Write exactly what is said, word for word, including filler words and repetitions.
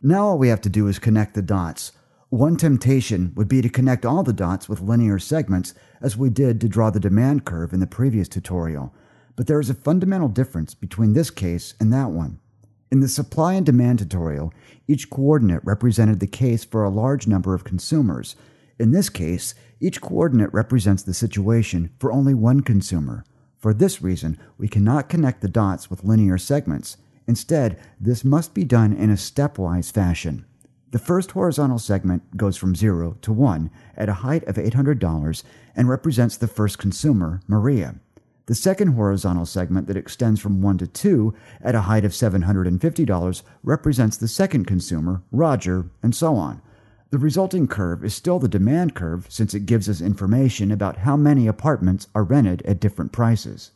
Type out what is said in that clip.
Now all we have to do is connect the dots. One temptation would be to connect all the dots with linear segments as we did to draw the demand curve in the previous tutorial, but there is a fundamental difference between this case and that one. In the supply and demand tutorial, each coordinate represented the case for a large number of consumers. In this case, each coordinate represents the situation for only one consumer. For this reason, we cannot connect the dots with linear segments. Instead, this must be done in a stepwise fashion. The first horizontal segment goes from zero to one at a height of eight hundred dollars and represents the first consumer, Maria. The second horizontal segment that extends from one to two at a height of seven hundred fifty dollars represents the second consumer, Roger, and so on. The resulting curve is still the demand curve since it gives us information about how many apartments are rented at different prices.